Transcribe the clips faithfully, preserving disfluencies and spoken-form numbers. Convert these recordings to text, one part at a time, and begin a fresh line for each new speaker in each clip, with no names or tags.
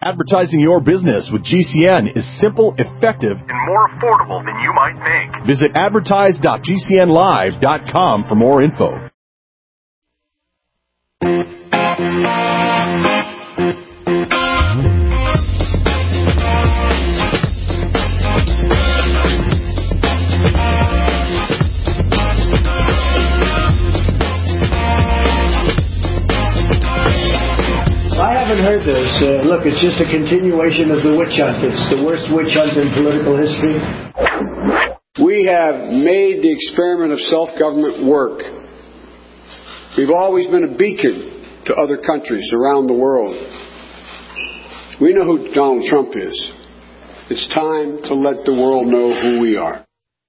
Advertising your business with G C N is simple, effective, and more affordable than you might think. Visit advertise dot g c n live dot com for more info.
I haven't heard this. Uh, look, it's just a continuation of the witch hunt. It's the worst witch hunt in political history.
We have made the experiment of self-government work. We've always been a beacon to other countries around the world. We know who Donald Trump is. It's time to let the world know who we are.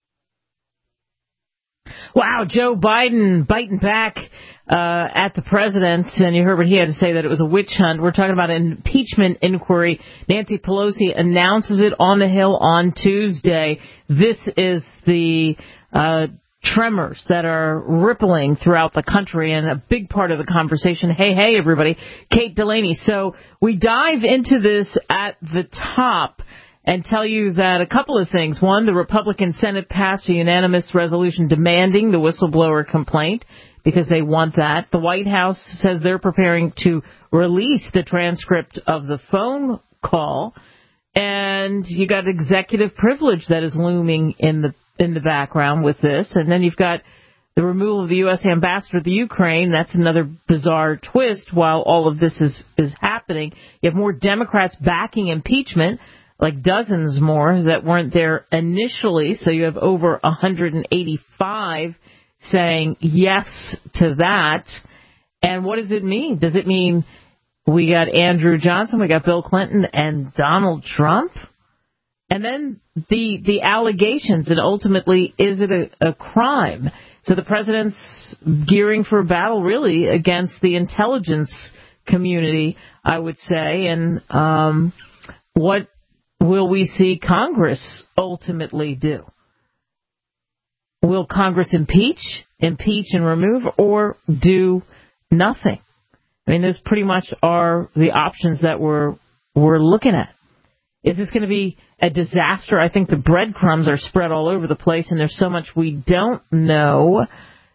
Wow, Joe Biden biting back uh, at the president, and you heard what he had to say, that it was a witch hunt. We're talking about an impeachment inquiry. Nancy Pelosi announces it on the Hill on Tuesday. This is the uh, tremors that are rippling throughout the country, and a big part of the conversation. Hey, hey, everybody. Kate Delaney. So we dive into this at the top and tell you that a couple of things. One, the Republican Senate passed a unanimous resolution demanding the whistleblower complaint because they want that. The White House says they're preparing to release the transcript of the phone call. And you got executive privilege that is looming in the in the background with this. And then you've got the removal of the U S ambassador to Ukraine. That's another bizarre twist while all of this is, is happening. You have more Democrats backing impeachment, like dozens more that weren't there initially. So you have over one hundred eighty-five saying yes to that. And what does it mean? Does it mean we got Andrew Johnson, we got Bill Clinton, and Donald Trump? And then the the allegations, and ultimately, is it a, a crime? So the president's gearing for a battle, really, against the intelligence community, I would say. And um, what will we see Congress ultimately do? Will Congress impeach, impeach and remove, or do nothing? I mean, those pretty much are the options that we're we're looking at. Is this going to be a disaster? I think the breadcrumbs are spread all over the place, and there's so much we don't know.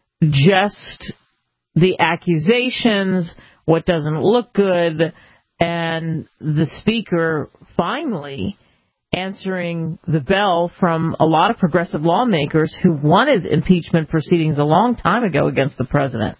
Just the accusations, what doesn't look good, and the speaker finally answering the bell from a lot of progressive lawmakers who wanted impeachment proceedings a long time ago against the president.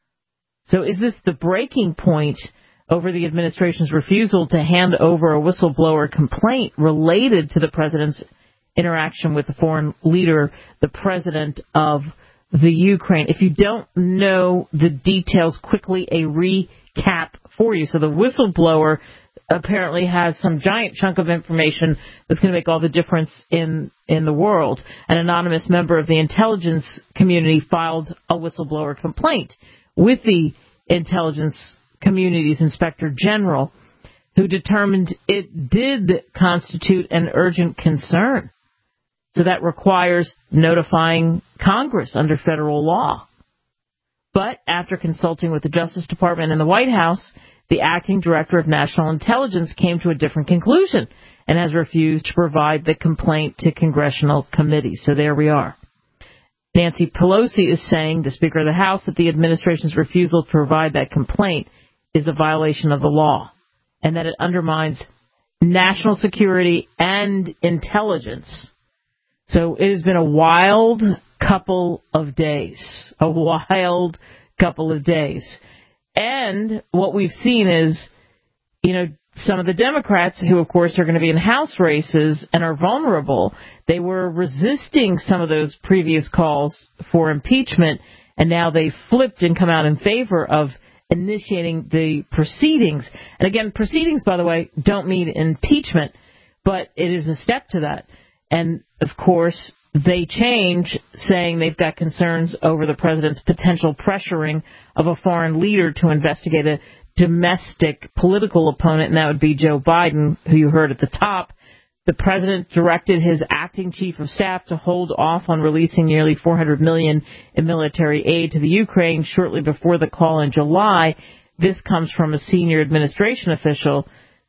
So is this the breaking point over the administration's refusal to hand over a whistleblower complaint related to the president's interaction with the foreign leader, the president of the Ukraine? If you don't know the details, quickly a recap for you. So the whistleblower apparently has some giant chunk of information that's going to make all the difference in, in the world. An anonymous member of the intelligence community filed a whistleblower complaint with the intelligence community's inspector general, who determined it did constitute an urgent concern. So that requires notifying Congress under federal law. But after consulting with the Justice Department and the White House, the acting director of national intelligence came to a different conclusion and has refused to provide the complaint to congressional committees. So there we are. Nancy Pelosi is saying, the Speaker of the House, that the administration's refusal to provide that complaint is a violation of the law and that it undermines national security and intelligence. So it has been a wild couple of days, a wild couple of days. And what we've seen is, you know, some of the Democrats who, of course, are going to be in House races and are vulnerable, they were resisting some of those previous calls for impeachment, and now they flipped and come out in favor of initiating the proceedings. And again, proceedings, by the way, don't mean impeachment, but it is a step to that. And, of course, they change, saying they've got concerns over the president's potential pressuring of a foreign leader to investigate a domestic political opponent, and that would be Joe Biden, who you heard at the top. The president directed his acting chief of staff to hold off on releasing nearly four hundred million dollars in military aid to the Ukraine shortly before the call in July. This comes from a senior administration official.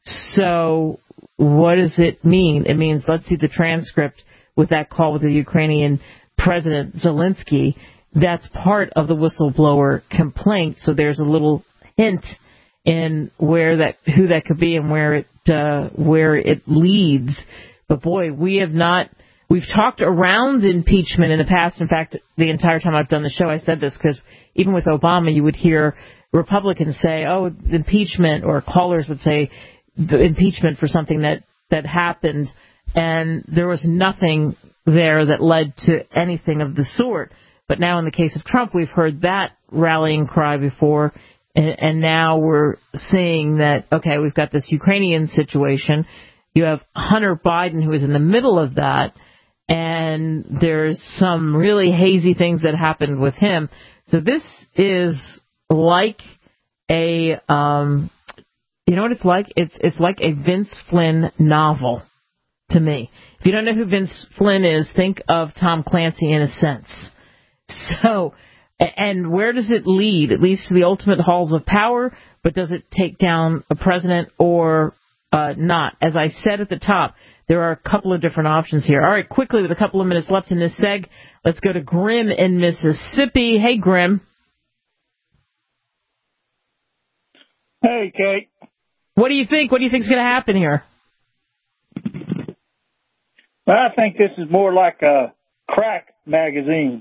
So what does it mean? It means, let's see the transcript with that call with the Ukrainian President Zelensky. That's part of the whistleblower complaint. So there's a little hint in where that, who that could be and where it, uh, where it leads. But boy, we have not, we've talked around impeachment in the past. In fact, the entire time I've done the show, I said this because even with Obama, you would hear Republicans say, oh, impeachment, or callers would say the impeachment for something that, that happened. And there was nothing there that led to anything of the sort. But now in the case of Trump, we've heard that rallying cry before. And, and now we're seeing that, okay, we've got this Ukrainian situation. You have Hunter Biden, who is in the middle of that. And there's some really hazy things that happened with him. So this is like a, um, you know what it's like? It's it's like a Vince Flynn novel to me. If you don't know who Vince Flynn is, think of Tom Clancy in a sense. So, and where does it lead? It leads to the ultimate halls of power, but does it take down a president or uh, not? As I said at the top, there are a couple of different options here. All right, quickly, with a couple of minutes left in this seg, let's go to Grim in Mississippi. Hey, Grim.
Hey, Kate.
What do you think? What do you think is going to happen here?
Well, I think this is more like a crack magazine.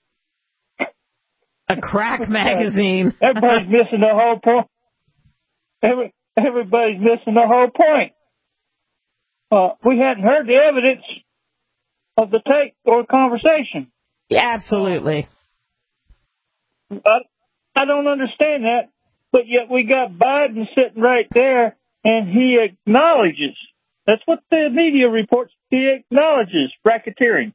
A crack magazine.
Everybody's missing the whole point. Every, everybody's missing the whole point. Uh, we hadn't heard the evidence of the tape or conversation.
Yeah, absolutely.
I, I don't understand that, but yet we got Biden sitting right there, and he acknowledges. That's what the media reports. He acknowledges racketeering.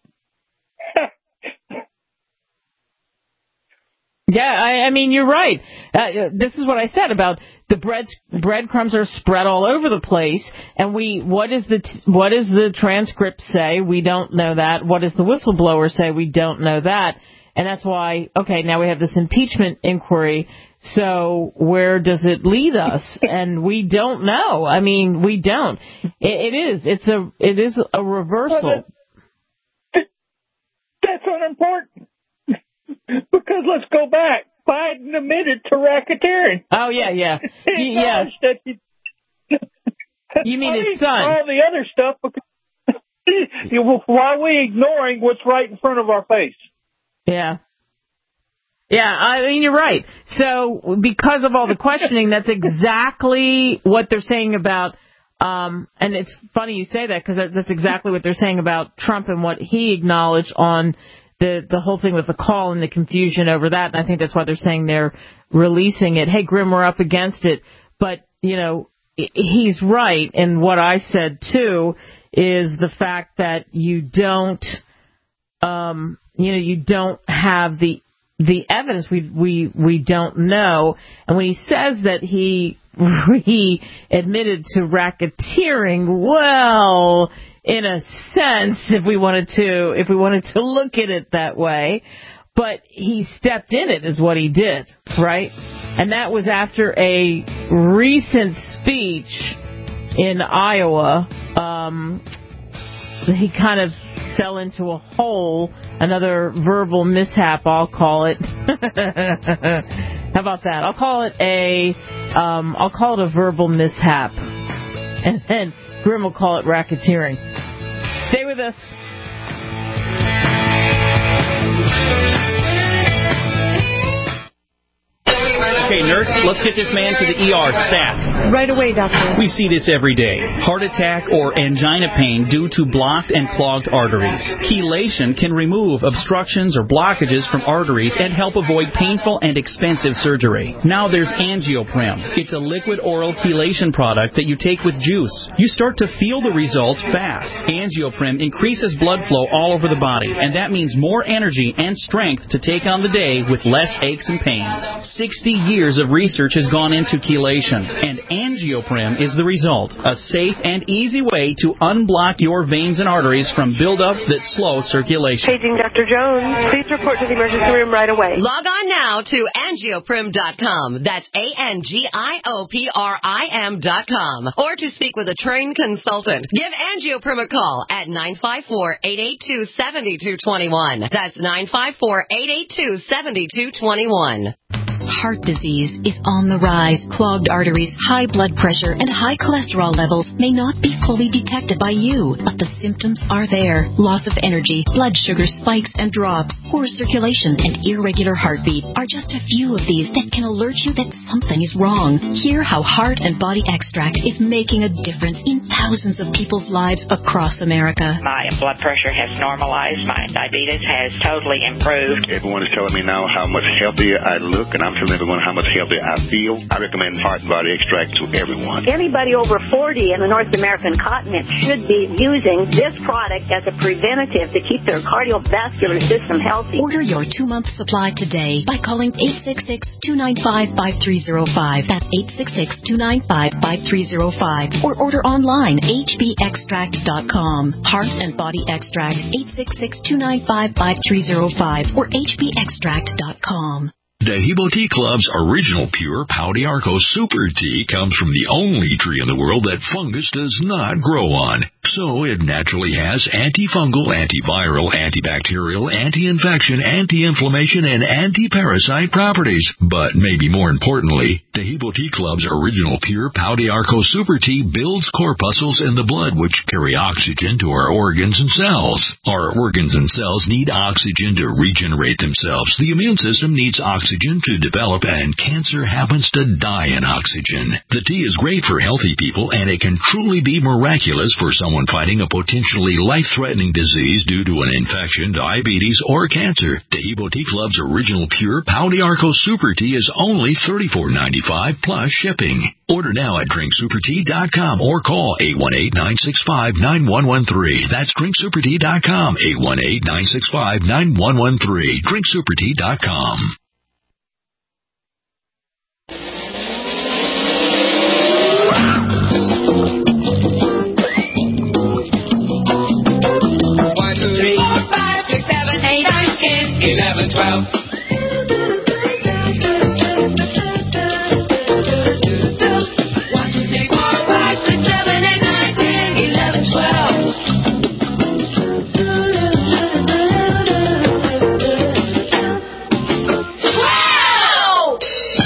Yeah, I, I mean, you're right. Uh, this is what I said about the bread breadcrumbs are spread all over the place, and we what is the t- what does the transcript say? We don't know that. What does the whistleblower say? We don't know that, and that's why. Okay, now we have this impeachment inquiry. So where does it lead us? And we don't know. I mean, we don't. It, it is. It's a. It is a reversal.
Well, that, that's unimportant. Because let's go back. Biden admitted to racketeering.
Oh, yeah, yeah.
He
yeah.
That he,
you mean his son?
All the other stuff. Because, why are we ignoring what's right in front of our face?
Yeah. Yeah, I mean, you're right. So because of all the questioning, that's exactly what they're saying about, um, and it's funny you say that because that's exactly what they're saying about Trump and what he acknowledged on the the whole thing with the call and the confusion over that. And I think that's why they're saying they're releasing it. Hey, Grim, we're up against it. But, you know, he's right. And what I said, too, is the fact that you don't, um, you know, you don't have the the evidence. We we we don't know. And when he says that he he admitted to racketeering, well, in a sense, if we wanted to, if we wanted to look at it that way, but he stepped in it is what he did, right? And that was after a recent speech in Iowa. Um, he kind of fell into a hole, another verbal mishap, I'll call it. How about that? I'll call it a, um, I'll call it a verbal mishap, and then Grim will call it racketeering. Stay with us.
Okay, nurse, let's get this man to the E R stat.
Right away, doctor.
We see this every day. Heart attack or angina pain due to blocked and clogged arteries. Chelation can remove obstructions or blockages from arteries and help avoid painful and expensive surgery. Now there's Angioprim. It's a liquid oral chelation product that you take with juice. You start to feel the results fast. Angioprim increases blood flow all over the body, and that means more energy and strength to take on the day with less aches and pains. sixty years years of research has gone into chelation, and Angioprim is the result. A safe and easy way to unblock your veins and arteries from buildup that slows circulation.
Paging Doctor Jones. Please report to the emergency room right away.
Log on now to angioprim dot com. That's A N G I O P R I M dot com. Or to speak with a trained consultant. Give Angioprim a call at nine five four, eight eight two, seven two two one. That's nine five four, eight eight two, seven two two one.
Heart disease is on the rise. Clogged arteries, high blood pressure, and high cholesterol levels may not be fully detected by you, but the symptoms are there. Loss of energy, blood sugar spikes and drops, poor circulation, and irregular heartbeat are just a few of these that can alert you that something is wrong. Hear how Heart and Body Extract is making a difference in thousands of people's lives across America.
My blood pressure has normalized. My diabetes has totally improved.
Everyone is telling me now how much healthier I look, and I'm telling everyone how much healthier I feel. I recommend Heart and Body Extract to everyone.
Anybody over forty in the North American continent should be using this product as a preventative to keep their cardiovascular system healthy.
Order your two-month supply today by calling eight six six, two nine five, five three zero five. That's eight six six, two nine five, five three zero five. Or order online, h b extract dot com. Heart and Body Extract, eight six six, two nine five, five three zero five or h b extract dot com.
Dehibo Tea Club's original pure Pau d'Arco Super Tea comes from the only tree in the world that fungus does not grow on. So it naturally has antifungal, antiviral, antibacterial, anti-infection, anti-inflammation, and anti-parasite properties. But maybe more importantly, Dehibo Tea Club's original pure Pau d'Arco Super Tea builds corpuscles in the blood which carry oxygen to our organs and cells. Our organs and cells need oxygen to regenerate themselves. The immune system needs oxygen to develop, and cancer happens to die in oxygen. The tea is great for healthy people, and it can truly be miraculous for someone fighting a potentially life-threatening disease due to an infection, diabetes, or cancer. Dehibo Tea Club's original pure Pau d'Arco Super Tea is only thirty-four ninety-five plus shipping. Order now at drink super tea dot com or call eight one eight, nine six five, nine one one three. That's drink super tea dot com, eight one eight, nine six five, nine one one three. drink super tea dot com.
eleven, twelve. one, two, three, four, five, six, seven, eight, nine, ten, eleven, twelve. twelve!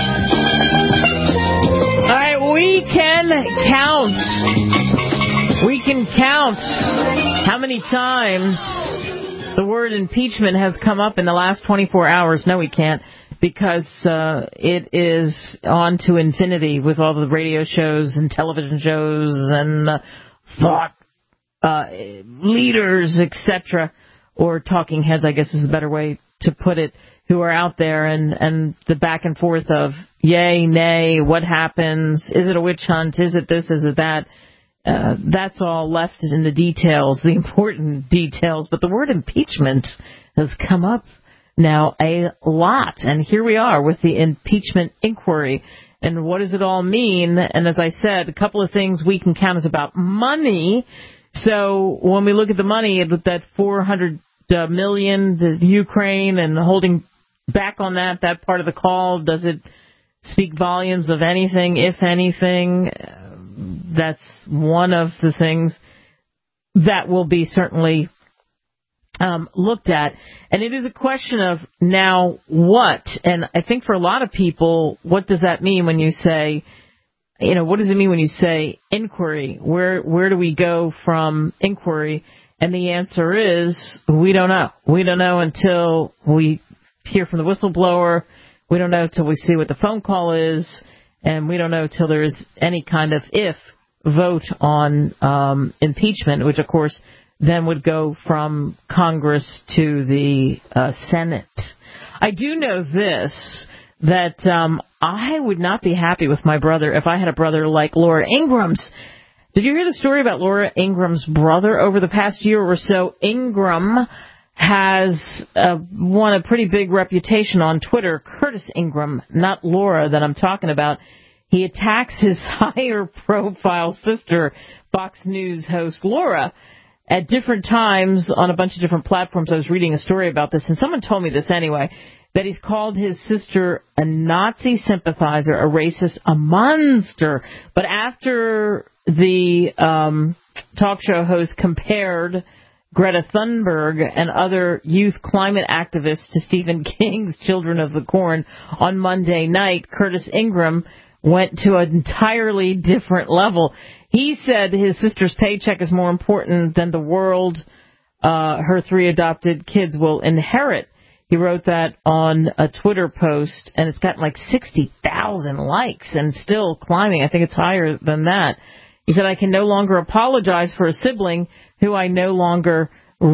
All right, we can count. We can count how many times the word impeachment has come up in the last twenty-four hours. No, we can't, because uh, it is on to infinity with all the radio shows and television shows and uh, thought uh, leaders, et cetera, or talking heads, I guess is the better way to put it, who are out there, and, and the back and forth of yay, nay, what happens, is it a witch hunt, is it this, is it that. Uh, that's all left in the details, the important details. But the word impeachment has come up now a lot. And here we are with the impeachment inquiry. And what does it all mean? And as I said, a couple of things we can count as about money. So when we look at the money, with that four hundred million, the Ukraine, and holding back on that, that part of the call, does it speak volumes of anything, if anything? That's one of the things that will be certainly um, looked at. And it is a question of now what? And I think for a lot of people, what does that mean when you say, you know, what does it mean when you say inquiry? Where where do we go from inquiry? And the answer is we don't know. We don't know until we hear from the whistleblower. We don't know until we see what the phone call is. And we don't know till there is any kind of if vote on um, impeachment, which, of course, then would go from Congress to the uh, Senate. I do know this, that um, I would not be happy with my brother if I had a brother like Laura Ingram's. Did you hear the story about Laura Ingram's brother? Over the past year or so, Ingram has uh, won a pretty big reputation on Twitter. Curtis Ingram, not Laura that I'm talking about. He attacks his higher profile sister, Fox News host Laura, at different times on a bunch of different platforms. I was reading a story about this, and someone told me this anyway, that he's called his sister a Nazi sympathizer, a racist, a monster. But after the um, talk show host compared Greta Thunberg and other youth climate activists to Stephen King's Children of the Corn on Monday night, Curtis Ingram went to an entirely different level. He said his sister's paycheck is more important than the world uh, her three adopted kids will inherit. He wrote that on a Twitter post, and it's gotten like sixty thousand likes and still climbing. I think it's higher than that. He said, I can no longer apologize for a sibling who I no longer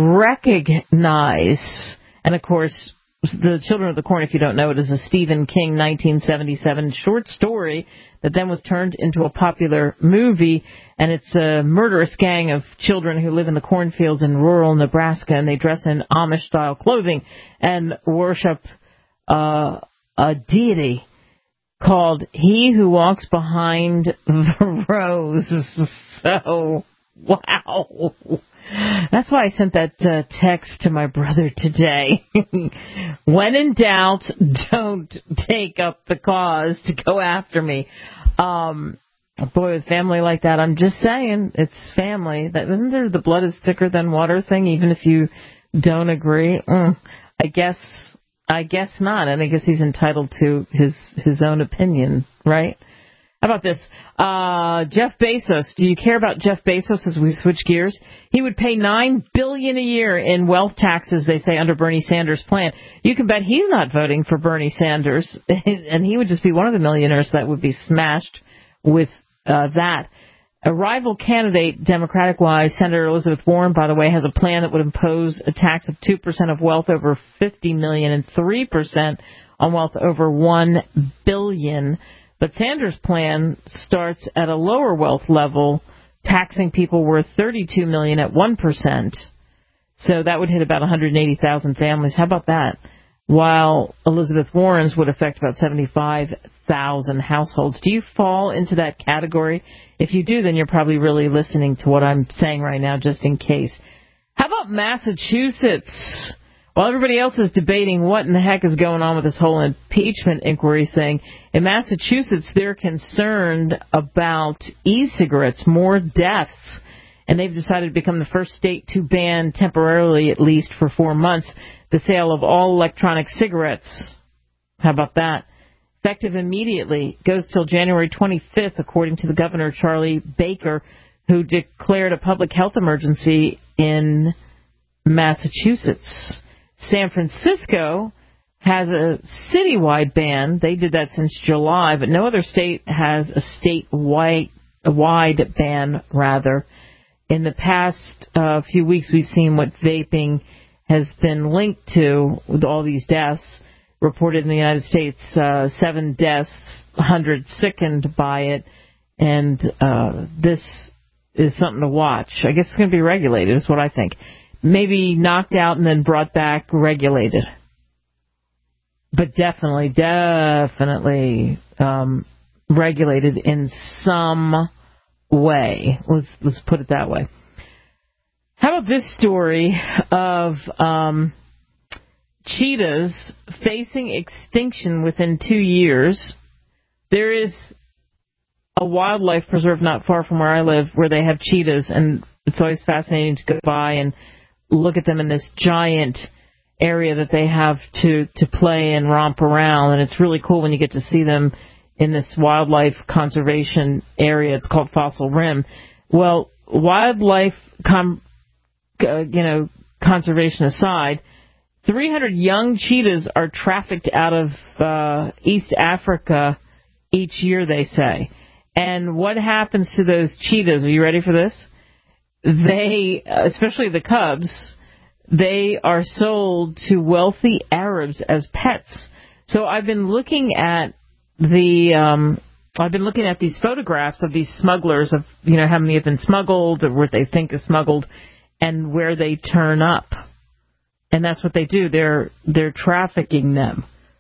recognize. And, of course, the Children of the Corn, if you don't know it, is a Stephen King nineteen seventy-seven short story that then was turned into a popular movie. And it's a murderous gang of children who live in the cornfields in rural Nebraska, and they dress in Amish-style clothing and worship uh, a deity called He Who Walks Behind the Rose. So, wow. That's why I sent that uh, text to my brother today. When in doubt, don't take up the cause to go after me. Um, boy, with family like that, I'm just saying, it's family. That isn't there the blood is thicker than water thing, even if you don't agree? Mm, I guess, I guess not. And I guess he's entitled to his his own opinion, right? How about this? Uh, Jeff Bezos. Do you care about Jeff Bezos as we switch gears? He would pay nine billion dollars a year in wealth taxes, they say, under Bernie Sanders' plan. You can bet he's not voting for Bernie Sanders, and he would just be one of the millionaires that would be smashed with uh, that. A rival candidate, Democratic-wise, Senator Elizabeth Warren, by the way, has a plan that would impose a tax of two percent of wealth over fifty million dollars and three percent on wealth over one billion dollars. But Sanders' plan starts at a lower wealth level, taxing people worth thirty-two million dollars at one percent. So that would hit about one hundred eighty thousand families. How about that? While Elizabeth Warren's would affect about seventy-five thousand households. Do you fall into that category? If you do, then you're probably really listening to what I'm saying right now, just in case. How about Massachusetts? While everybody else is debating what in the heck is going on with this whole impeachment inquiry thing, in Massachusetts they're concerned about e-cigarettes, more deaths, and they've decided to become the first state to ban, temporarily at least for four months, the sale of all electronic cigarettes. How about that? Effective immediately, goes till January twenty-fifth, according to the governor, Charlie Baker, who declared a public health emergency in Massachusetts. San Francisco has a citywide ban. They did that since July, but no other state has a statewide a wide ban, rather. In the past uh, few weeks, we've seen what vaping has been linked to with all these deaths reported in the United States. Uh, seven deaths, one hundred sickened by it, and uh, this is something to watch. I guess it's going to be regulated, is what I think. Maybe knocked out and then brought back, regulated. But definitely, definitely um, regulated in some way. Let's let's put it that way. How about this story of um, cheetahs facing extinction within two years? There is a wildlife preserve not far from where I live where they have cheetahs, and it's always fascinating to go by and look at them in this giant area that they have to, to play and romp around. And it's really cool when you get to see them in this wildlife conservation area. It's called Fossil Rim. Well, wildlife com, uh, you know, conservation aside, three hundred young cheetahs are trafficked out of uh, East Africa each year, they say. And what happens to those cheetahs? Are you ready for this? They, especially the cubs, they are sold to wealthy Arabs as pets. So I've been looking at the, um, I've been looking at these photographs of these smugglers, of, you know, how many have been smuggled or what they think is smuggled, and where they turn up. And that's what they do. They're they're trafficking them.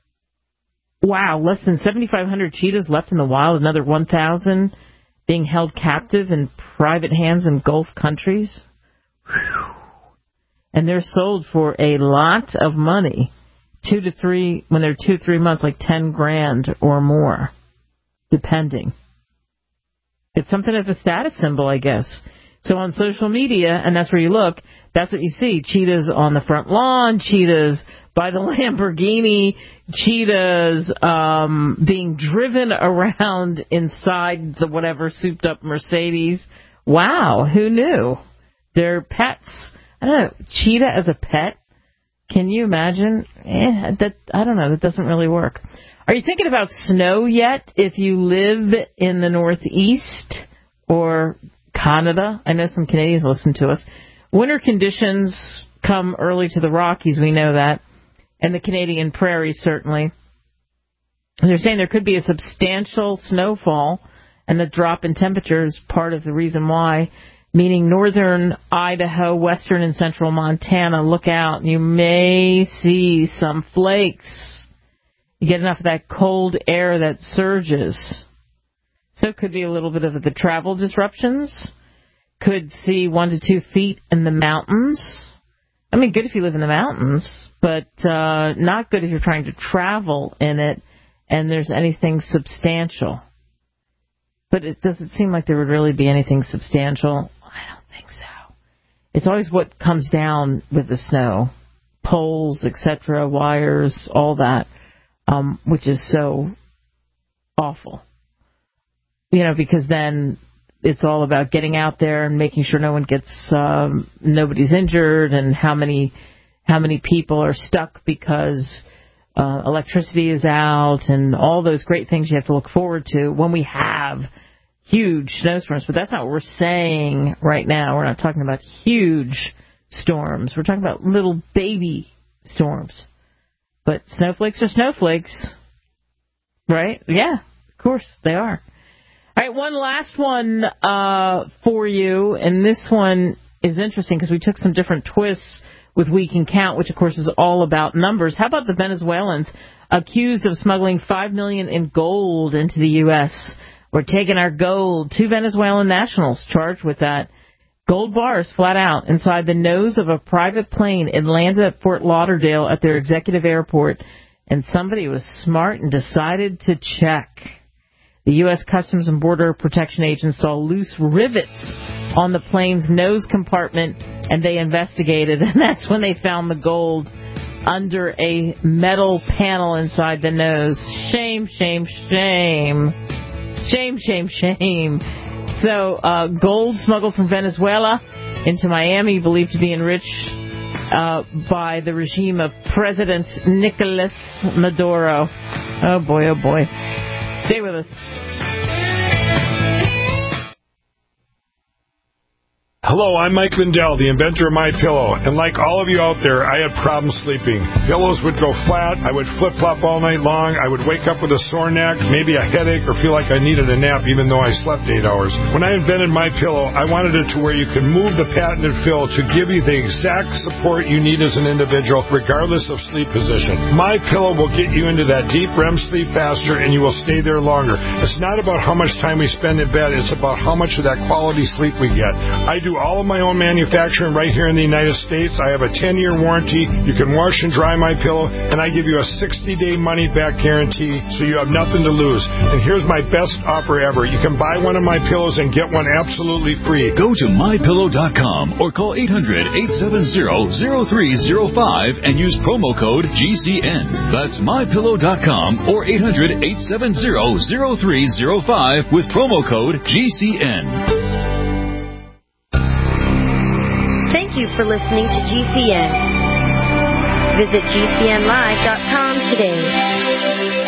Wow, less than seventy-five hundred cheetahs left in the wild, another one thousand being held captive in private hands in Gulf countries. Whew. And they're sold for a lot of money, two to three, when they're two, three months, like ten grand or more, depending. It's something of a status symbol, I guess. So on social media, and that's where you look, that's what you see. Cheetahs on the front lawn, cheetahs by the Lamborghini, cheetahs um, being driven around inside the whatever souped-up Mercedes. Wow, who knew? They're pets. I don't know, cheetah as a pet? Can you imagine? Eh, that I don't know, that doesn't really work. Are you thinking about snow yet if you live in the Northeast or Canada? I know some Canadians listen to us. Winter conditions come early to the Rockies, we know that, and the Canadian prairies certainly. They're saying there could be a substantial snowfall, and the drop in temperature is part of the reason why, meaning northern Idaho, western and central Montana, look out. You may see some flakes. You get enough of that cold air that surges. So it could be a little bit of the travel disruptions. Could see one to two feet in the mountains. I mean, good if you live in the mountains, but uh, not good if you're trying to travel in it and there's anything substantial. But it doesn't seem like there would really be anything substantial. I don't think so. It's always what comes down with the snow. Poles, et cetera, wires, all that, um, which is so awful. You know, because then it's all about getting out there and making sure no one gets, um, nobody's injured, and how many, how many people are stuck because uh, electricity is out, and all those great things you have to look forward to when we have huge snowstorms. But that's not what we're saying right now. We're not talking about huge storms. We're talking about little baby storms. But snowflakes are snowflakes, right? Yeah, of course they are. All right, one last one uh, for you, and this one is interesting because we took some different twists with We Can Count, which, of course, is all about numbers. How about the Venezuelans accused of smuggling five million dollars in gold into the U S? We're taking our gold. Two Venezuelan nationals charged with that. Gold bars flat out inside the nose of a private plane. It landed at Fort Lauderdale at their executive airport, and somebody was smart and decided to check. The U S. Customs and Border Protection agents saw loose rivets on the plane's nose compartment, and they investigated, and that's when they found the gold under a metal panel inside the nose. Shame, shame, shame. Shame, shame, shame. So, uh, gold smuggled from Venezuela into Miami, believed to be enriched uh, by the regime of President Nicolas Maduro. Oh, boy, oh, boy. Stay with us.
Hello, I'm Mike Lindell, the inventor of MyPillow, and like all of you out there, I had problems sleeping. Pillows would go flat, I would flip-flop all night long, I would wake up with a sore neck, maybe a headache, or feel like I needed a nap even though I slept eight hours. When I invented MyPillow, I wanted it to where you can move the patented fill to give you the exact support you need as an individual, regardless of sleep position. MyPillow will get you into that deep R E M sleep faster, and you will stay there longer. It's not about how much time we spend in bed, it's about how much of that quality sleep we get. I do all of my own manufacturing right here in the United States. I have a ten-year warranty. You can wash and dry my pillow, and I give you a sixty-day money-back guarantee, so you have nothing to lose. And here's my best offer ever. You can buy one of my pillows and get one absolutely free.
Go to my pillow dot com or call eight hundred, eight seven zero, zero three zero five and use promo code G C N. That's my pillow dot com or eight hundred, eight seven zero, zero three zero five with promo code G C N.
Thank you for listening to G C N. Visit G C N live dot com today.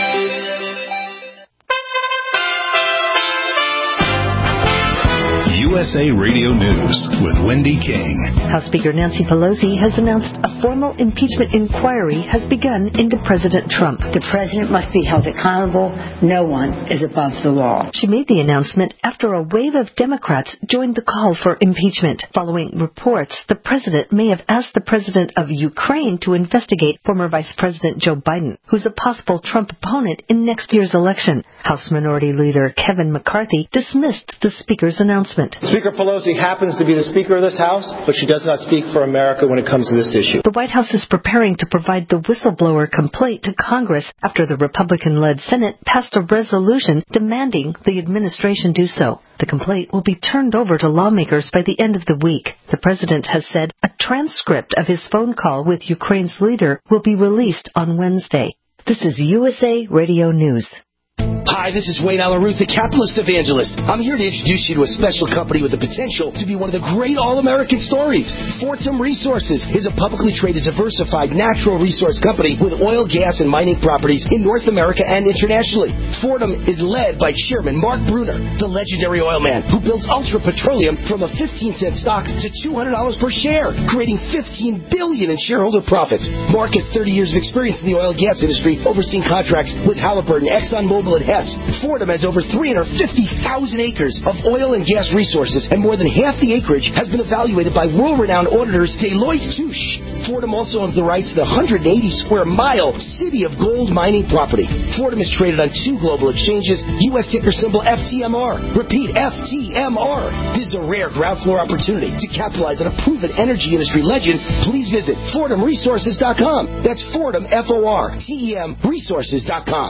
U
S A Radio News with Wendy King.
House Speaker Nancy Pelosi has announced a formal impeachment inquiry has begun into President Trump.
The president must be held accountable. No one is above the law.
She made the announcement after a wave of Democrats joined the call for impeachment, following reports the president may have asked the president of Ukraine to investigate former Vice President Joe Biden, who's a possible Trump opponent in next year's election. House Minority Leader Kevin McCarthy dismissed the Speaker's announcement.
Speaker Pelosi happens to be the Speaker of this House, but she does not speak for America when it comes to this issue.
The White House is preparing to provide the whistleblower complaint to Congress after the Republican-led Senate passed a resolution demanding the administration do so. The complaint will be turned over to lawmakers by the end of the week. The president has said a transcript of his phone call with Ukraine's leader will be released on Wednesday. This is U S A Radio News.
Hi, this is Wayne Alaruth, the capitalist evangelist. I'm here to introduce you to a special company with the potential to be one of the great all-American stories. Fortum Resources is a publicly traded, diversified natural resource company with oil, gas, and mining properties in North America and internationally. Fortum is led by Chairman Mark Bruner, the legendary oil man who builds Ultra Petroleum from a fifteen cent stock to two hundred dollars per share, creating fifteen billion dollars in shareholder profits. Mark has thirty years of experience in the oil and gas industry, overseeing contracts with Halliburton, ExxonMobil, and Hess. Fortum has over three hundred fifty thousand acres of oil and gas resources, and more than half the acreage has been evaluated by world-renowned auditors Deloitte Touche. Fortum also owns the rights to the one hundred eighty square mile City of Gold mining property. Fortum is traded on two global exchanges, U S ticker symbol F T M R. Repeat, F T M R. This is a rare ground floor opportunity to capitalize on a proven energy industry legend. Please visit Fortum Resources dot com. That's Fortum, F O R T E M, Resources dot com.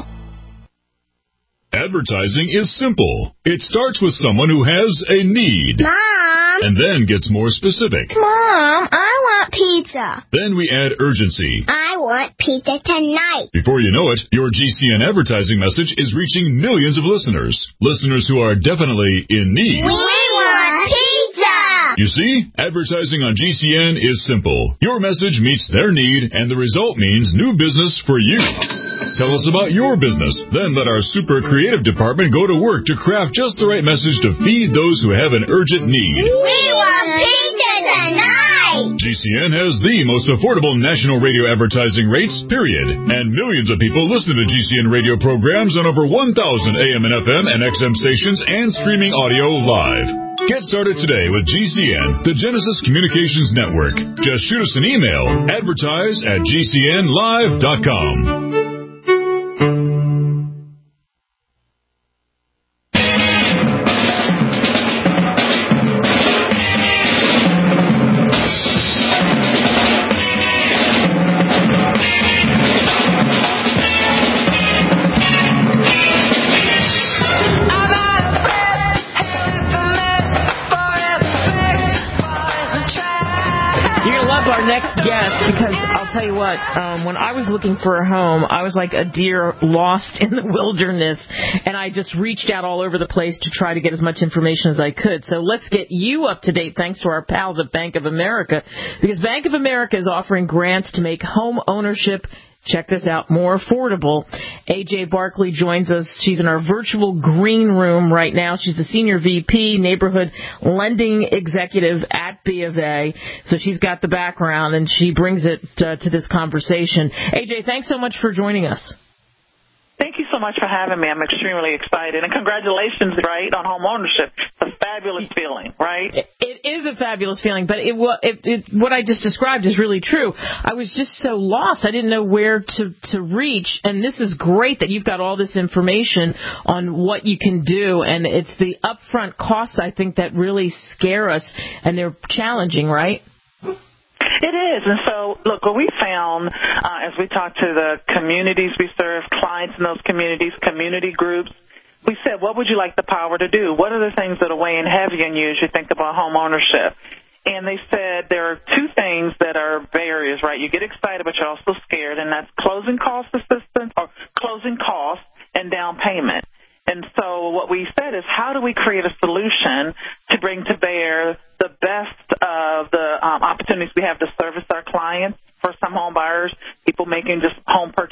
Advertising is simple. It starts with someone who has a need.
Mom!
And then gets more specific.
Mom, I want pizza.
Then we add urgency.
I want pizza tonight.
Before you know it, your G C N advertising message is reaching millions of listeners. Listeners who are definitely in need.
We want pizza!
You see, advertising on G C N is simple. Your message meets their need, and the result means new business for you. Tell us about your business. Then let our super creative department go to work to craft just the right message to feed those who have an urgent need.
We want pizza tonight!
G C N has the most affordable national radio advertising rates, period. And millions of people listen to G C N radio programs on over one thousand A M and F M and X M stations and streaming audio live. Get started today with G C N, the Genesis Communications Network. Just shoot us an email, advertise at G C N live dot com.
Because I'll tell you what, um, when I was looking for a home, I was like a deer lost in the wilderness, and I just reached out all over the place to try to get as much information as I could. So let's get you up to date thanks to our pals at Bank of America, because Bank of America is offering grants to make home ownership, check this out, more affordable. A J Barkley joins us. She's in our virtual green room right now. She's a senior V P, neighborhood lending executive at B of A. So she's got the background, and she brings it uh, to this conversation. A J, thanks so much for joining us.
Thank you so much for having me. I'm extremely excited. And congratulations, right, on home ownership. It's a fabulous feeling, right?
It is a fabulous feeling, but it, it, it, what I just described is really true. I was just so lost. I didn't know where to, to reach, and this is great that you've got all this information on what you can do, and it's the upfront costs, I think, that really scare us, and they're challenging, right?
It is. And so, look, what we found uh, as we talked to the communities we serve, clients in those communities, community groups, we said, what would you like the power to do? What are the things that are weighing heavy on you as you think about home ownership? And they said there are two things that are barriers, right? You get excited, but you're also scared, and that's closing cost assistance or closing costs and down payment. And so what we said is, how do we create a solution to bring to bear the best of the um, opportunities we have to service our clients, first-time home buyers, people making just home purchases in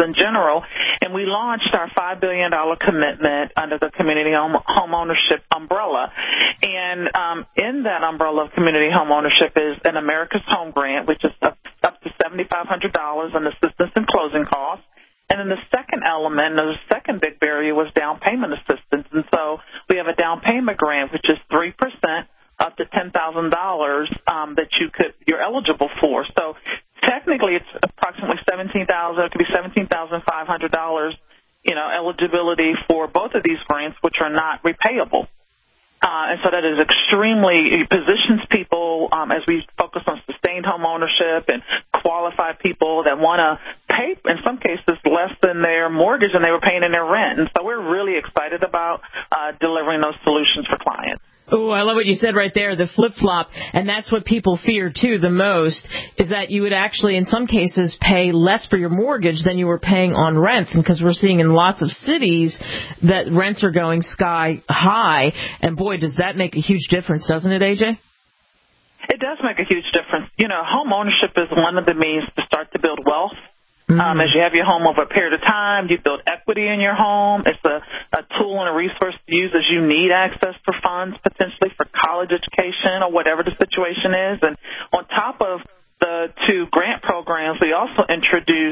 in general. And we launched our five billion dollars commitment under the Community Home, home Ownership umbrella. And um, in that umbrella of community home ownership is an America's Home Grant, which is up, up to seven thousand five hundred dollars in assistance and closing costs. And then the second element, the second big barrier, was down payment assistance. And so we have a down payment grant, which is three percent up to ten thousand dollars um, that you could, you're eligible for. So technically it's approximately seventeen thousand dollars, it could be seventeen thousand five hundred dollars, you know, eligibility for both of these grants, which are not repayable. Uh, and so that is extremely, it positions people um, as we focus on sustained home ownership and qualified people that want to pay, in some cases, less than their mortgage than they were paying in their rent. And so we're really excited about uh, delivering those solutions for clients.
Oh, I love what you said right there, the flip-flop, and that's what people fear, too, the most, is that you would actually, in some cases, pay less for your mortgage than you were paying on rents, and because we're seeing in lots of cities that rents are going sky high, and boy, does that make a huge difference, doesn't it, A J?
It does make a huge difference. You know, home ownership is one of the means to start to build wealth. Mm-hmm. Um, as you have your home over a period of time, you build equity in your home. It's a, a tool and a resource to use as you need access for funds, potentially for college education or whatever the situation is. And on top of the two grant programs, we also introduced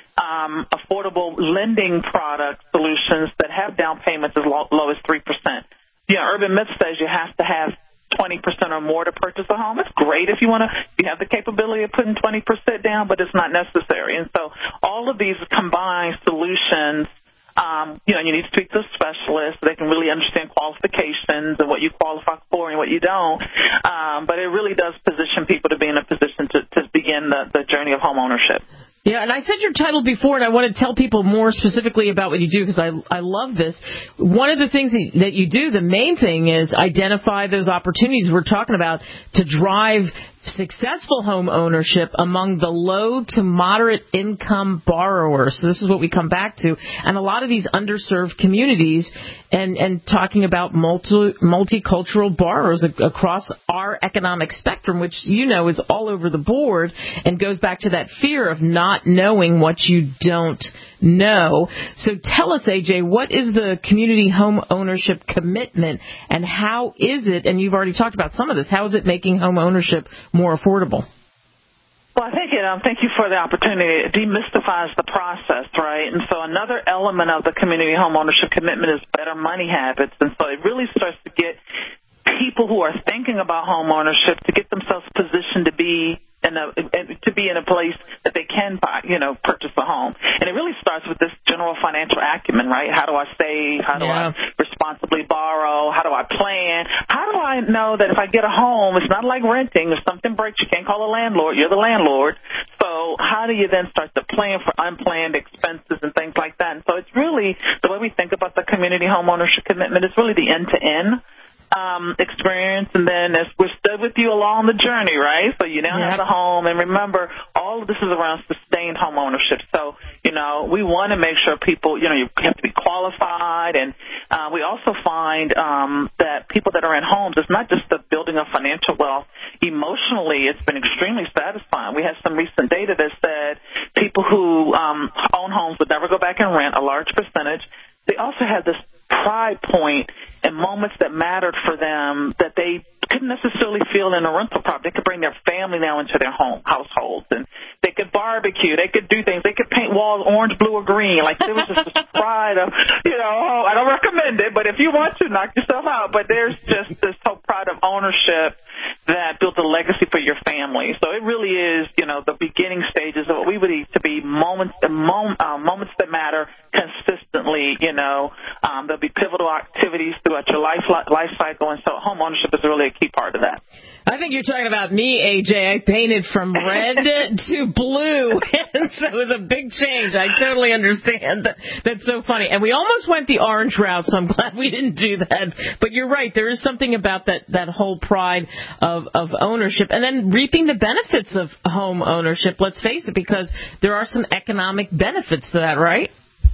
um, affordable lending product solutions that have down payments as low, low as three percent. You know, Urban Myth says you have to have twenty percent or more to purchase a home. It's great if you want to, you have the capability of putting twenty percent down, but it's not necessary. And so all of these combined solutions, um, you know, you need to speak to a specialist so they can really understand qualifications and what you qualify for and what you don't. Um, but it really does position people to be in a position to, to begin the, the journey of home ownership.
Yeah, and I said your title before, and I want to tell people more specifically about what you do because I I love this. One of the things that you do, the main thing is identify those opportunities we're talking about to drive successful home ownership among the low to moderate income borrowers. So this is what we come back to. And a lot of these underserved communities and, and talking about multi, multicultural borrowers across our economic spectrum, which you know is all over the board and goes back to that fear of not knowing what you don't know. So tell us, A J, what is the community home ownership commitment and how is it, and you've already talked about some of this, how is it making home ownership more affordable?
Well, I think, you know, thank you for the opportunity. It demystifies the process, right? And so another element of the community home ownership commitment is better money habits. And so it really starts to get people who are thinking about home ownership to get themselves positioned to be in a, to be in a place that they can buy, you know, purchase a home. And it really starts with this general financial acumen, right? How do I save? How do yeah. I responsibly borrow? How do I plan? How do I know that if I get a home, it's not like renting. If something breaks, you can't call a landlord. You're the landlord. So how do you then start to plan for unplanned expenses and things like that? And so it's really the way we think about the community home ownership commitment is really the end-to-end Um, experience, and then as we're stood with you along the journey, right? So you now yep. have the home, and remember, all of this is around sustained home ownership. So, you know, we want to make sure people, you know, you have to be qualified, and uh, we also find um, that people that are in homes, it's not just the building of financial wealth. Emotionally, it's been extremely satisfying. We had some recent data that said people who um, own homes would never go back and rent, a large percentage. They also had this pride point and moments that mattered for them that they couldn't necessarily feel in a rental property. They could bring their family now into their home households, and they could barbecue. They could do things. They could paint walls orange, blue, or green. Like there was just this pride of, you know, oh, I don't recommend it, but if you want to, knock yourself out. But there's just this whole pride of ownership that built a legacy for your family. So it really is, you know, the beginning stages of what we would need to be moments, mom, uh, moments that matter consistently. You know, um, there'll be pivotal activities throughout your life life cycle, and so home ownership is really a key part of that.
I think you're talking about me, A J. I painted from red to blue, and so it was a big change. I totally understand. That. That's so funny. And we almost went the orange route, so I'm glad we didn't do that. But you're right. There is something about that, that whole pride of, of ownership, and then reaping the benefits of home ownership, let's face it, because there are some economic benefits to that, right?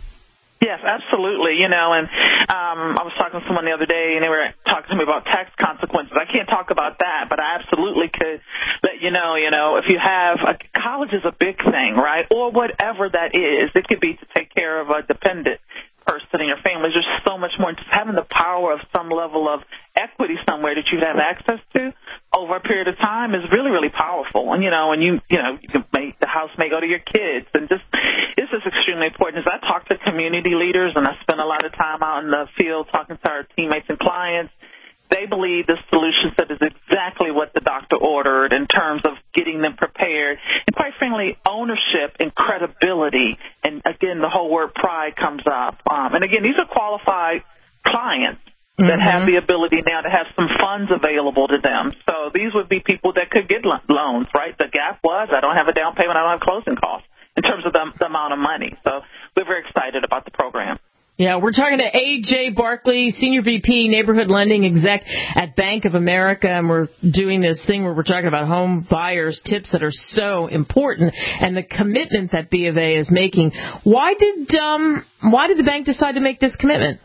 Yes, absolutely. You know, and um, I was talking to someone the other day, and they were talking to me about tax consequences. I can't talk about that, but I absolutely could let let you know, you know, if you have, a, college is a big thing, right? Or whatever that is. It could be to take care of a dependent person in your family. There's just so much more. Just having the power of some level of equity somewhere that you have access to over a period of time is really, really powerful. And, you know, and you, you know, you can make, the house may go to your kids. And just, it's just extremely important. As I talk to community leaders, and I spend a lot of time out in the field talking to our teammates and clients, they believe this solution set is exactly what the doctor ordered in terms of getting them prepared. And quite frankly, ownership and credibility. And, again, the whole word pride comes up. Um, and, again, these are qualified clients that mm-hmm. have the ability now to have some funds available to them. So these would be people that could get lo- loans, right? The gap was I don't have a down payment, I don't have closing costs in terms of the, the amount of money. So we're very excited about the program.
Yeah, we're talking to A J Barkley, Senior V P, Neighborhood Lending Exec at Bank of America, and we're doing this thing where we're talking about home buyers, tips that are so important, and the commitment that B of A is making. Why did um why did the bank decide to make this commitment?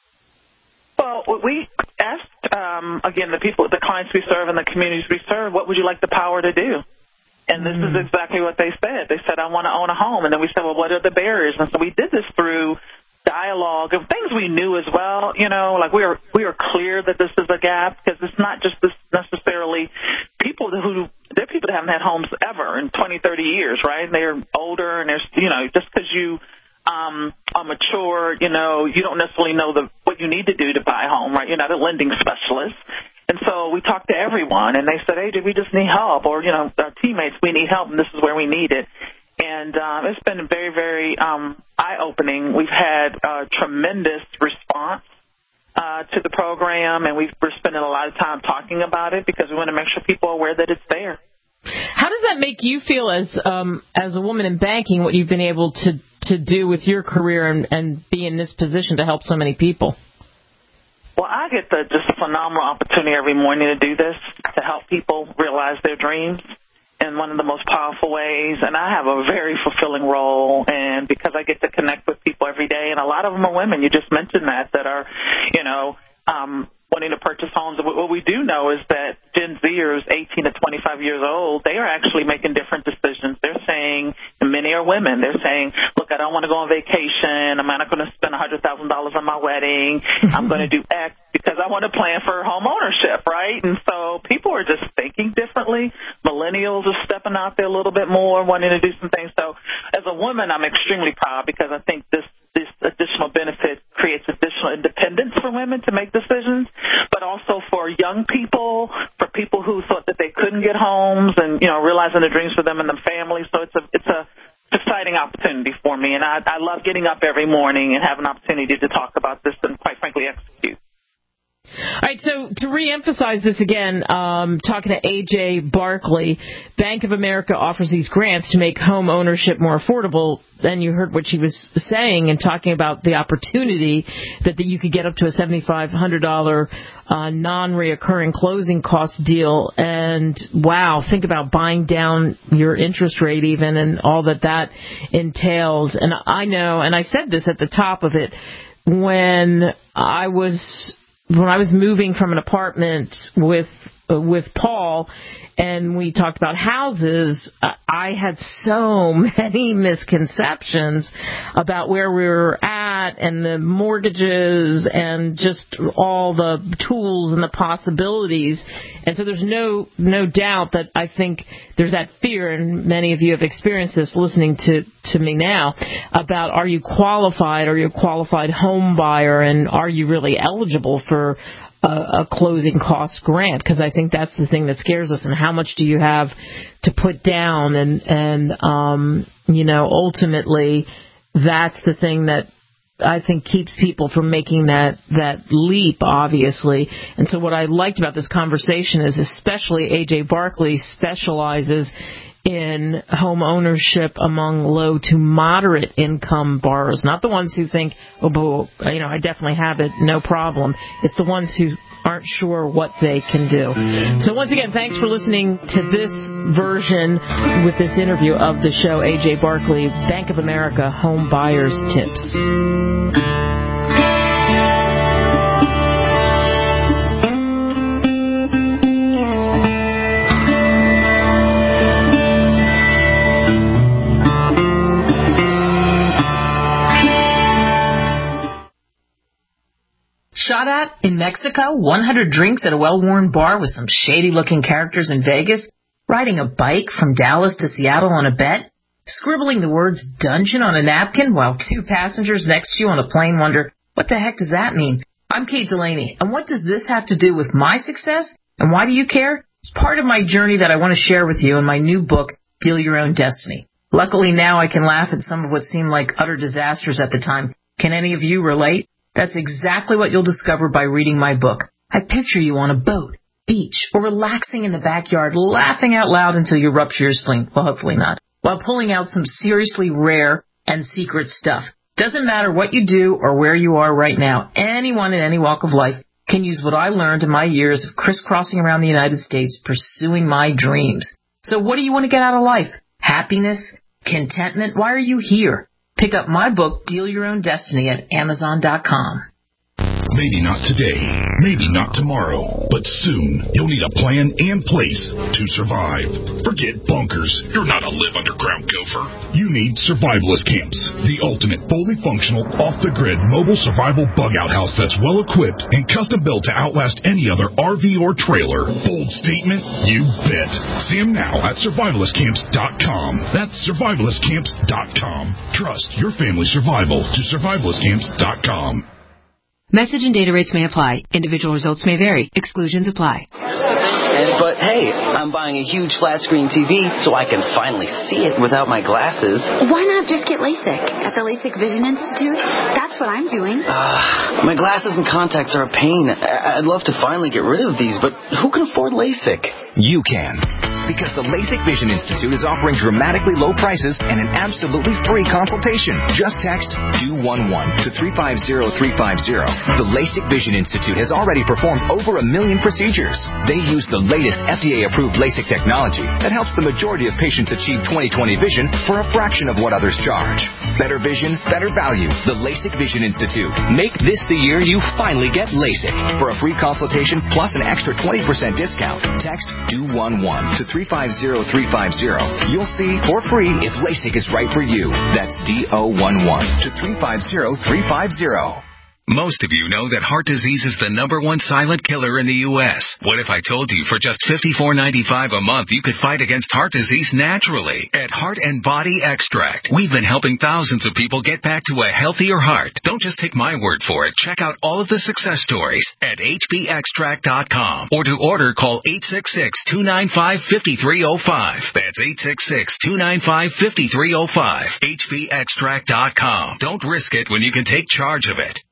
Well, we asked, um, again, the people, the clients we serve and the communities we serve, what would you like the power to do? And this mm. is exactly what they said. They said, I want to own a home. And then we said, well, what are the barriers? And so we did this through dialogue of things we knew as well, you know, like we were we were clear that this is a gap because it's not just this necessarily people who, they're people that haven't had homes ever in twenty, thirty years, right? And they're older and there's, you know, just because you um, are mature, you know, you don't necessarily know the what you need to do to buy a home, right? You're not a lending specialist. And so we talked to everyone and they said, hey, did we just need help? Or, you know, our teammates, we need help and this is where we need it. And um, it's been very, very um, eye-opening. We've had a tremendous response uh, to the program, and we've, we're spending a lot of time talking about it because we want to make sure people are aware that it's there.
How does that make you feel as um, as a woman in banking, what you've been able to, to do with your career and, and be in this position to help so many people?
Well, I get the just a phenomenal opportunity every morning to do this, to help people realize their dreams in one of the most powerful ways, and I have a very fulfilling role, and because I get to connect with people every day, and a lot of them are women, you just mentioned that, that are, you know, um, wanting to purchase homes. What we do know is that Gen Zers, eighteen to twenty-five years old, they are actually making different decisions. They're saying, and many are women, they're saying, look, I don't want to go on vacation. I'm not going to spend one hundred thousand dollars on my wedding. I'm going to do X because I want to plan for home ownership, right? And so people are just thinking differently. Millennials are stepping out there a little bit more, wanting to do some things. So as a woman, I'm extremely proud because I think this this additional benefit creates additional independence for women to make decisions, but also for young people, for people who thought that they couldn't get homes and, you know, realizing the dreams for them and their families. So it's a it's a exciting opportunity for me, and I, I love getting up every morning and having an opportunity to talk about this and, quite frankly, execute.
All right, so to reemphasize this again, um, talking to A J Barkley, Bank of America offers these grants to make home ownership more affordable. Then you heard what she was saying and talking about the opportunity that, that you could get up to a seven thousand five hundred dollars uh, non-reoccurring closing cost deal. And, wow, think about buying down your interest rate even and all that that entails. And I know, and I said this at the top of it, when I was... When I was moving from an apartment with uh, with Paul and we talked about houses, uh, I had so many misconceptions about where we were at and the mortgages and just all the tools and the possibilities. And so there's no no doubt that I think there's that fear, and many of you have experienced this listening to, to me now, about are you qualified, are you a qualified home buyer, and are you really eligible for a, a closing cost grant? Because I think that's the thing that scares us, and how much do you have to put down, and, and um, you know, ultimately that's the thing that I think keeps people from making that, that leap, obviously. And so what I liked about this conversation is especially A J Barkley specializes in home ownership among low to moderate income borrowers, not the ones who think, oh, but, you know, I definitely have it, no problem. It's the ones who aren't sure what they can do. So once again, thanks for listening to this version with this interview of the show. A J Barkley, Bank of America Home Buyers Tips. saw that in Mexico? one hundred drinks at a well-worn bar with some shady-looking characters in Vegas? Riding a bike from Dallas to Seattle on a bet? Scribbling the words dungeon on a napkin while two passengers next to you on a plane wonder, what the heck does that mean? I'm Kate Delaney, and what does this have to do with my success? And why do you care? It's part of my journey that I want to share with you in my new book, Deal Your Own Destiny. Luckily now I can laugh at some of what seemed like utter disasters at the time. Can any of you relate? That's exactly what you'll discover by reading my book. I picture you on a boat, beach, or relaxing in the backyard, laughing out loud until you rupture your spleen. Well, hopefully not. While pulling out some seriously rare and secret stuff. Doesn't matter what you do or where you are right now. Anyone in any walk of life can use what I learned in my years of crisscrossing around the United States pursuing my dreams. So what do you want to get out of life? Happiness? Contentment? Why are you here? Pick up my book, Deal Your Own Destiny, at Amazon dot com.
Maybe not today, maybe not tomorrow, but soon you'll need a plan and place to survive. Forget bunkers. You're not a live underground gopher. You need survivalist camps, the ultimate fully functional, off-the-grid mobile survival bug-out house that's well-equipped and custom-built to outlast any other R V or trailer. Bold statement? You bet. See them now at survivalist camps dot com. That's survivalist camps dot com. Trust your family's survival to survivalist camps dot com.
Message and data rates may apply. Individual results may vary. Exclusions apply.
And, but hey, I'm buying a huge flat screen T V so I can finally see it without my glasses.
Why not just get LASIK at the LASIK Vision Institute? That's what I'm doing.
Uh, my glasses and contacts are a pain. I'd love to finally get rid of these, but who can afford LASIK?
You can. Because the LASIK Vision Institute is offering dramatically low prices and an absolutely free consultation. Just text D O one one to three five zero three five zero. The LASIK Vision Institute has already performed over a million procedures. They use the latest F D A-approved LASIK technology that helps the majority of patients achieve twenty twenty vision for a fraction of what others charge. Better vision, better value. The LASIK Vision Institute. Make this the year you finally get LASIK. For a free consultation plus an extra twenty percent discount, text D O one one to three five zero three five zero. You'll see for free if LASIK is right for you. That's D O one one to three five zero three five zero.
Most of you know that heart disease is the number one silent killer in the U S What if I told you for just fifty-four ninety-five a month you could fight against heart disease naturally? At Heart and Body Extract, we've been helping thousands of people get back to a healthier heart. Don't just take my word for it. Check out all of the success stories at H B extract dot com. Or to order, call eight six six, two nine five, five three zero five. That's eight six six, two nine five, five three zero five. H B extract dot com. Don't risk it when you can take charge of it.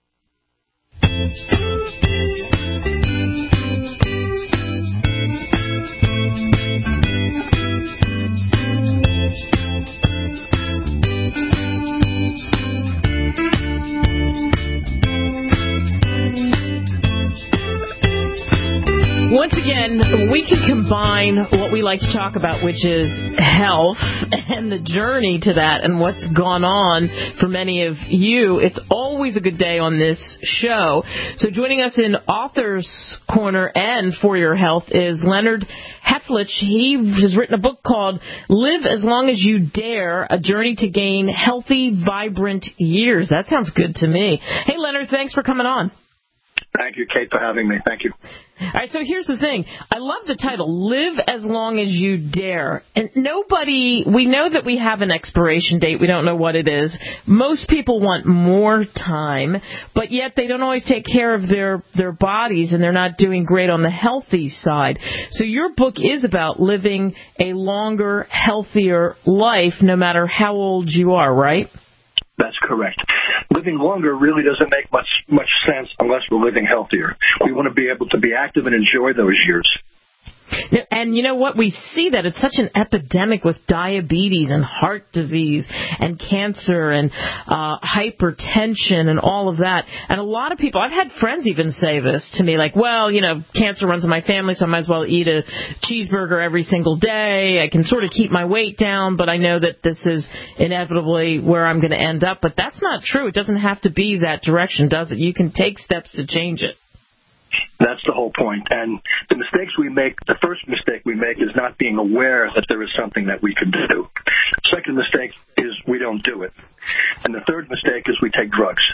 Once again, we can combine what we like to talk about, which is health and the journey to that and what's gone on for many of you. It's always a good day on this show. So joining us in Author's Corner and For Your Health is Leonard Heflich. He has written a book called Live As Long As You Dare, A Journey to Gain Healthy, Vibrant Years. That sounds good to me. Hey, Leonard, thanks for coming on.
Thank you, Kate, for having me. Thank you.
All right, so here's the thing. I love the title, Live As Long As You Dare. And nobody, we know that we have an expiration date. We don't know what it is. Most people want more time, but yet they don't always take care of their, their bodies, and they're not doing great on the healthy side. So your book is about living a longer, healthier life, no matter how old you are, right?
That's correct. Living longer really doesn't make much much sense unless we're living healthier. We want to be able to be active and enjoy those years.
And you know what? We see that it's such an epidemic with diabetes and heart disease and cancer and uh, hypertension and all of that. And a lot of people, I've had friends even say this to me, like, well, you know, cancer runs in my family, so I might as well eat a cheeseburger every single day. I can sort of keep my weight down, but I know that this is inevitably where I'm going to end up. But that's not true. It doesn't have to be that direction, does it? You can take steps to change it.
That's the whole point. And the mistakes we make, the first mistake we make is not being aware that there is something that we can do. The second mistake is we don't do it. And the third mistake is we take drugs.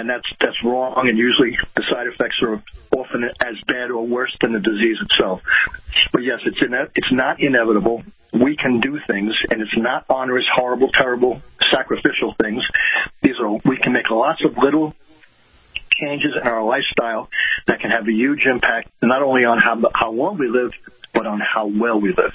and that's that's wrong. And usually the side effects are often as bad or worse than the disease itself. But yes, it's ine- it's not inevitable. We can do things, and it's not onerous, horrible, terrible, sacrificial things. These are we can make lots of little changes in our lifestyle that can have a huge impact, not only on how how long we live, but on how well we live.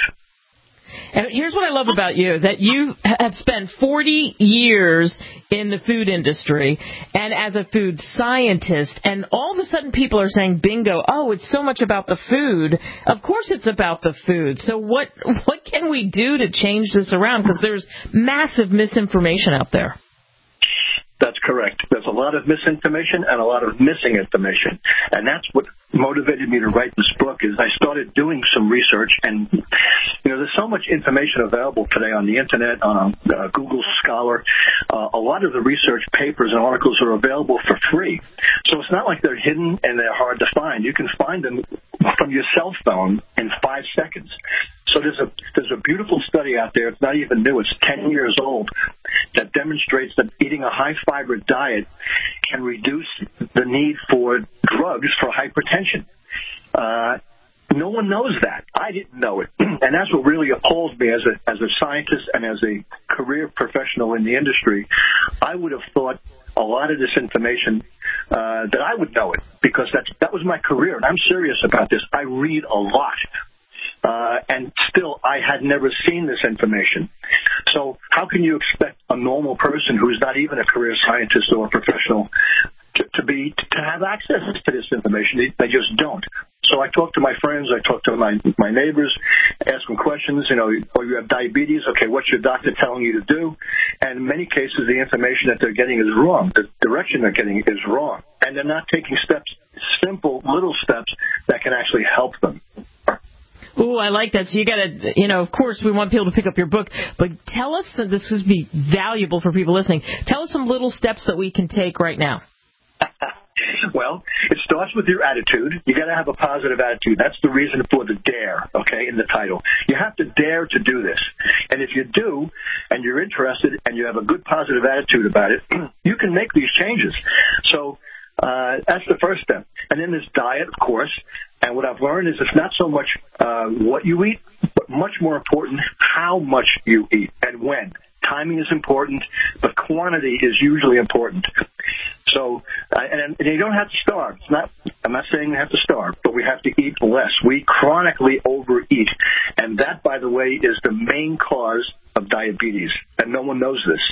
And here's what I love about you, that you have spent forty years in the food industry and as a food scientist, and all of a sudden people are saying, bingo, oh, it's so much about the food. Of course it's about the food. So what what can we do to change this around? Because there's massive misinformation out there.
That's correct. There's a lot of misinformation and a lot of missing information. And that's what motivated me to write this book is I started doing some research. And, you know, there's so much information available today on the Internet, on uh, Google Scholar. Uh, a lot of the research papers and articles are available for free. So it's not like they're hidden and they're hard to find. You can find them from your cell phone in five seconds. So there's a there's a beautiful study out there. It's not even new. It's ten years old that demonstrates that eating a high-fiber diet can reduce the need for drugs for hypertension. Uh, no one knows that. I didn't know it. And that's what really appalls me as a as a scientist and as a career professional in the industry. I would have thought a lot of this information uh, that I would know it because that's, that was my career. And I'm serious about this. I read a lot. Uh, and still, I had never seen this information. So how can you expect a normal person who's not even a career scientist or a professional to, to be to have access to this information? They, they just don't. So I talk to my friends, I talk to my my neighbors, ask them questions. You know, oh, you have diabetes. Okay, what's your doctor telling you to do? And in many cases, the information that they're getting is wrong. The direction they're getting is wrong, and they're not taking steps, simple little steps that can actually help them.
Ooh, I like that. So you got to, you know, of course, we want people to pick up your book, but tell us, this would be valuable for people listening, tell us some little steps that we can take right now.
Well, it starts with your attitude. You got to have a positive attitude. That's the reason for the dare, okay, in the title. You have to dare to do this. And if you do, and you're interested, and you have a good positive attitude about it, you can make these changes. So uh, that's the first step. And then there's diet, of course. And what I've learned is it's not so much uh, what you eat, but much more important how much you eat and when. Timing is important, but quantity is usually important. So, uh, and, and you don't have to starve. It's not, I'm not saying you have to starve, but we have to eat less. We chronically overeat. And that, by the way, is the main cause of diabetes. And no one knows this.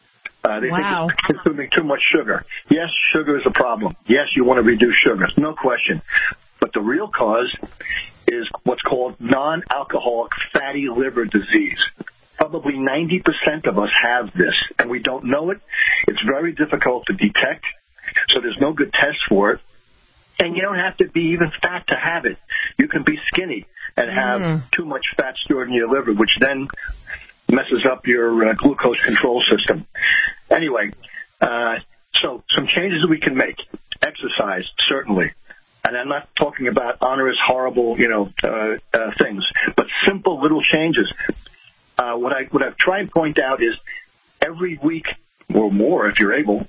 Uh, they
wow.
think it's consuming too much sugar. Yes, sugar is a problem. Yes, you want to reduce sugar. No question. But the real cause is what's called non-alcoholic fatty liver disease. Probably ninety percent of us have this, and we don't know it. It's very difficult to detect, so there's no good test for it. And you don't have to be even fat to have it. You can be skinny and have mm. too much fat stored in your liver, which then messes up your uh, glucose control system. Anyway, uh, so some changes we can make. Exercise, certainly. And I'm not talking about onerous, horrible, you know, uh, uh, things, but simple little changes. Uh, what I what I've tried to point out is every week or more, if you're able,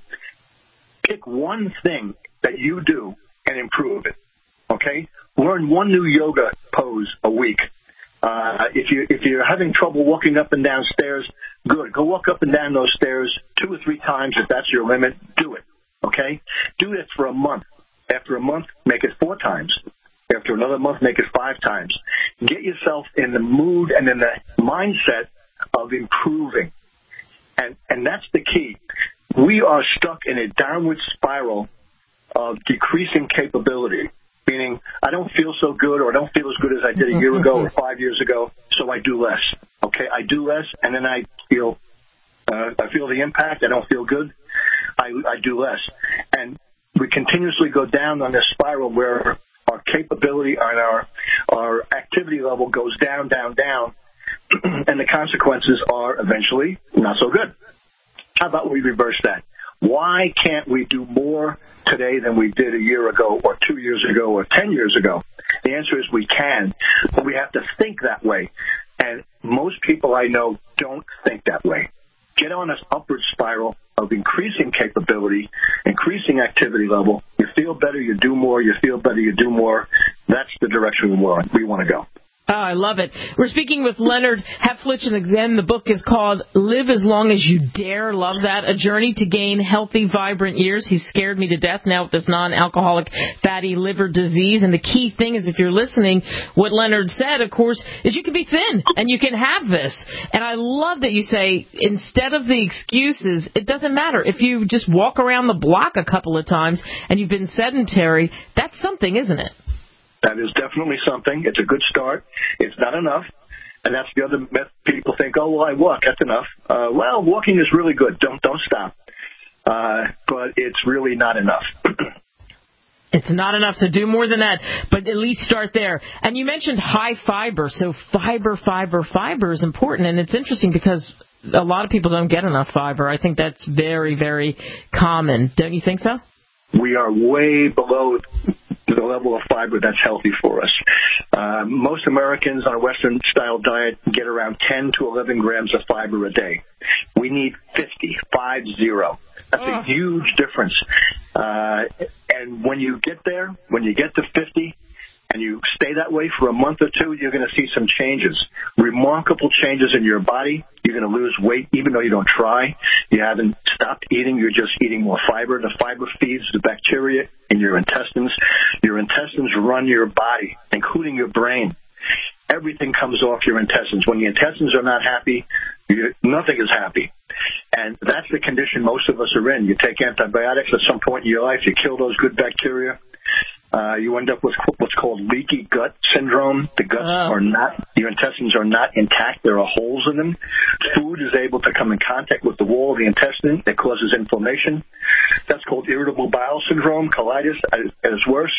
pick one thing that you do and improve it. Okay, learn one new yoga pose a week. Uh, if you if you're having trouble walking up and down stairs, good. Go walk up and down those stairs two or three times if that's your limit. Do it. Okay, do it for a month. After a month, make it four times. After another month, make it five times. Get yourself in the mood and in the mindset of improving. And and that's the key. We are stuck in a downward spiral of decreasing capability, meaning I don't feel so good or I don't feel as good as I did a year ago or five years ago, so I do less. Okay, I do less, and then I feel uh, I feel the impact. I don't feel good. I, I do less. And we continuously go down on this spiral where our capability and our our activity level goes down, down, down, and the consequences are eventually not so good. How about we reverse that? Why can't we do more today than we did a year ago or two years ago or ten years ago? The answer is we can, but we have to think that way. And most people I know don't think that way. Get on this upward spiral of increasing capability, increasing activity level. You feel better, you do more. You feel better, you do more. That's the direction we want, we want to go.
Oh, I love it. We're speaking with Leonard Hefflich, and again, the book is called Live as Long as You Dare. Love that. A Journey to Gain Healthy, Vibrant Years. He's scared me to death now with this non-alcoholic fatty liver disease. And the key thing is, if you're listening, what Leonard said, of course, is you can be thin and you can have this. And I love that you say, instead of the excuses, it doesn't matter. If you just walk around the block a couple of times and you've been sedentary, that's something, isn't it?
That is definitely something. It's a good start. It's not enough. And that's the other myth. People think, oh, well, I walk. That's enough. Uh, well, walking is really good. Don't don't stop. Uh, but it's really not enough.
It's not enough, so do more than that, but at least start there. And you mentioned high fiber, so fiber, fiber, fiber is important, and it's interesting because a lot of people don't get enough fiber. I think that's very, very common. Don't you think so?
We are way below the level of fiber that's healthy for us. Uh, most Americans on a Western-style diet get around ten to eleven grams of fiber a day. We need fifty, five zero. That's a huge difference. Uh, and when you get there, when you get to fifty, and you stay that way for a month or two, you're going to see some changes, remarkable changes in your body. You're going to lose weight even though you don't try. You haven't stopped eating. You're just eating more fiber. The fiber feeds the bacteria in your intestines. Your intestines run your body, including your brain. Everything comes off your intestines. When the intestines are not happy, you, nothing is happy. And that's the condition most of us are in. You take antibiotics at some point in your life. You kill those good bacteria. Uh, you end up with what's called leaky gut syndrome. The guts oh. are not, your intestines are not intact. There are holes in them. Food is able to come in contact with the wall of the intestine. That causes inflammation. That's called irritable bowel syndrome, colitis at its worst.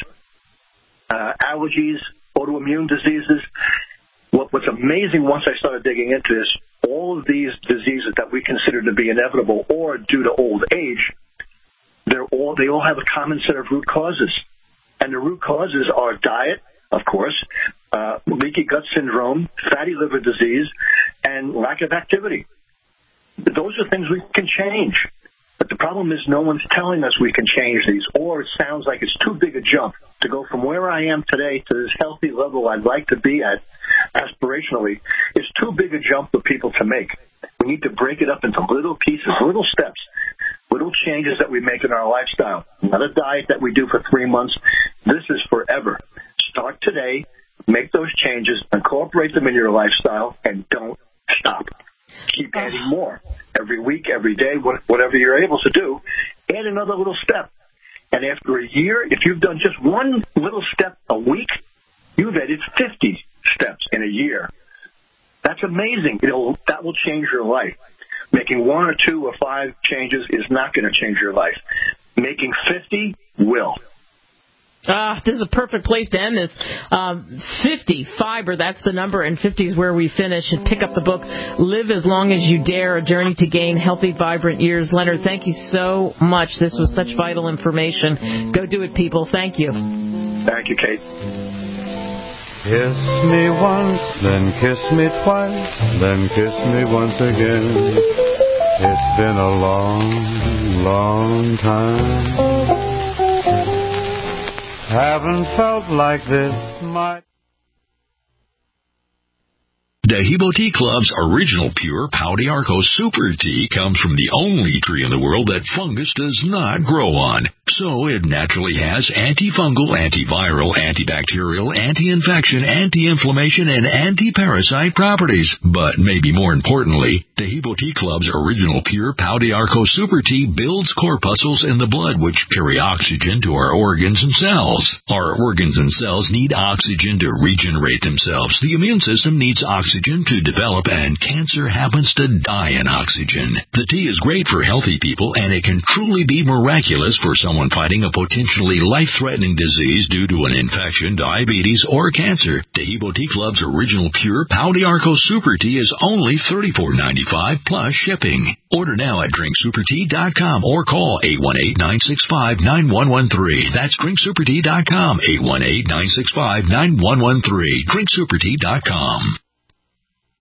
Uh, allergies, autoimmune diseases. What, what's amazing once I started digging into this, all of these diseases that we consider to be inevitable or due to old age, they're all, they all have a common set of root causes. And the root causes are diet, of course, uh, leaky gut syndrome, fatty liver disease, and lack of activity. Those are things we can change. But the problem is no one's telling us we can change these, or it sounds like it's too big a jump to go from where I am today to this healthy level I'd like to be at aspirationally. It's too big a jump for people to make. We need to break it up into little pieces, little steps, little changes that we make in our lifestyle. Not a diet that we do for three months. This is forever. Start today, make those changes, incorporate them in your lifestyle, and don't stop. Keep adding more. Every week, every day, whatever you're able to do, add another little step. And after a year, if you've done just one little step a week, you've added fifty steps in a year. That's amazing. It'll, that will change your life. Making one or two or five changes is not going to change your life. Making fifty will.
Ah, this is a perfect place to end this. Um, fifty, fiber, that's the number, and fifty is where we finish. And pick up the book, Live as Long as You Dare, A Journey to Gain Healthy, Vibrant Years. Leonard, thank you so much. This was such vital information. Go do it, people. Thank you.
Thank you, Kate.
Kiss me once, then kiss me twice, then kiss me once again. It's been a long, long time. Haven't felt like this much.
Dahibo Tea Club's original pure Pau d'Arco Super Tea comes from the only tree in the world that fungus does not grow on. So it naturally has antifungal, antiviral, antibacterial, anti-infection, anti-inflammation, and anti-parasite properties. But maybe more importantly, Dahibo Tea Club's original pure Pau d'Arco Super Tea builds corpuscles in the blood which carry oxygen to our organs and cells. Our organs and cells need oxygen to regenerate themselves. The immune system needs oxygen to develop, and cancer happens to die in oxygen. The tea is great for healthy people, and it can truly be miraculous for someone fighting a potentially life-threatening disease due to an infection, diabetes, or cancer. Dahibo Tea Club's original pure Pau d'Arco Super Tea is only thirty-four ninety-five plus shipping. Order now at drink super tea dot com or call eight one eight, nine six five, nine one one three. That's drink super tea dot com, eight one eight, nine six five, nine one one three. drink super tea dot com.